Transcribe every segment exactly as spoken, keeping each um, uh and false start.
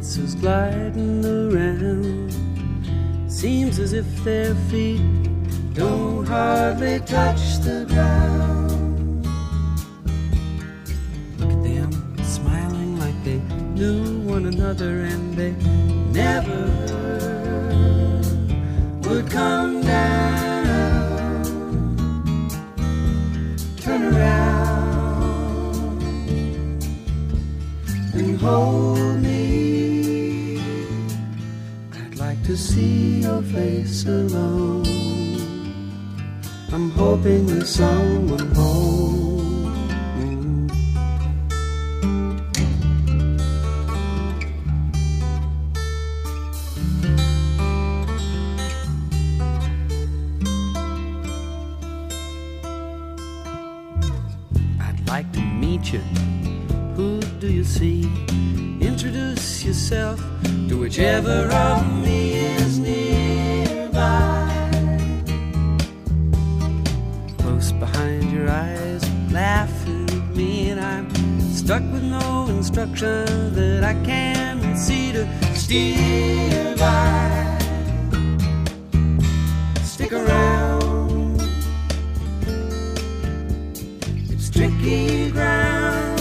dancers gliding around. Seems as if their feet don't hardly touch the ground. Look at them, smiling like they knew one another, and they never would come down. Turn around and hold me. I'd like to see your face alone. I'm hoping there's someone home. I'd like to meet you. Who do you see? Introduce yourself to whichever of me is nearby. Close behind your eyes, laughing at me, and I'm stuck with no instruction that I can see to steer by. Stick around, it's tricky ground.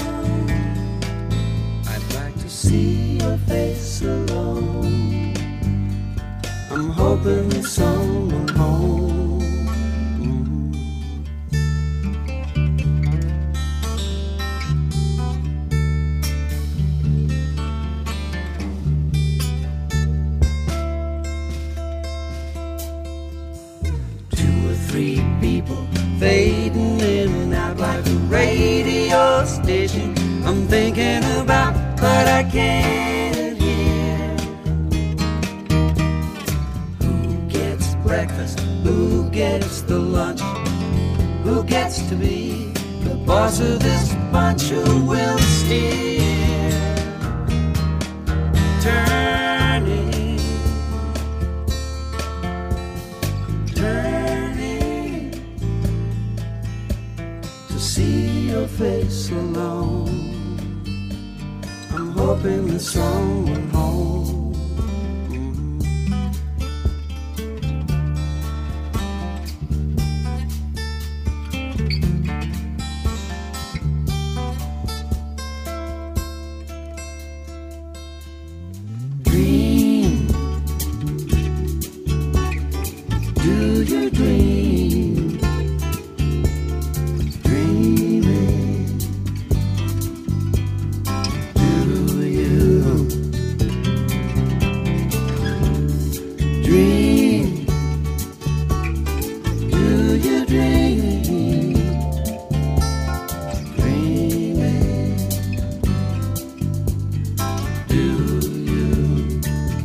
I'd like to see your face alone. I'm hoping there's someone home. Three people fading in and out like a radio station. I'm thinking about but I can't hear. Who gets breakfast? Who gets the lunch? Who gets to be the boss of this bunch? Who will steer? Turning, turning to see your face alone. I'm hoping there's someone home. Dream, do you dream? Dreaming, do you dream? Do you dream? Dreaming, do you?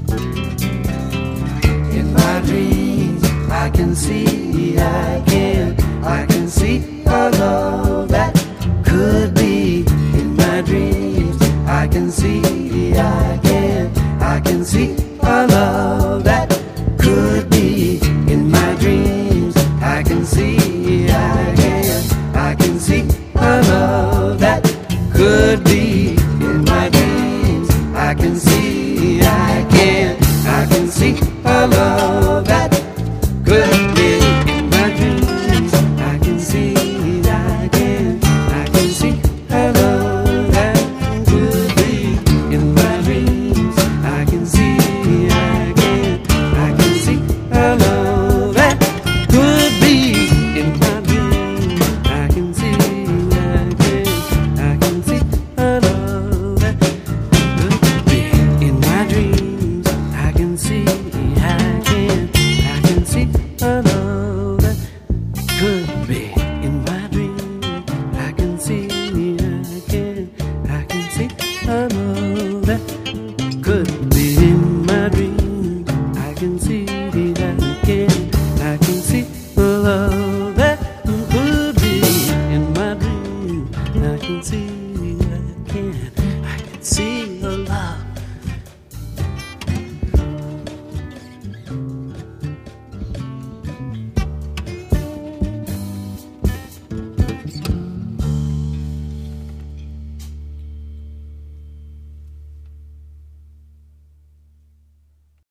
In my dreams I can see, I can, I can see a love that could be. In my dreams I can see, I can, I can see a love that could be. In my dreams I can see, I can, I can see a love that could be. In my dreams I can see, I can, I can see a love that could be. In my dreams I can see, I can, I can see a love that could be. In my dreams I can see, I can, I can see a love that could be. In my dreams I can see, I can, I can see a love that could be. In my dreams I can see, I can, I can see a love that could be. In my dreams I can see, I can, I can see a love that could be. In my dreams I can see, I can, I can see a love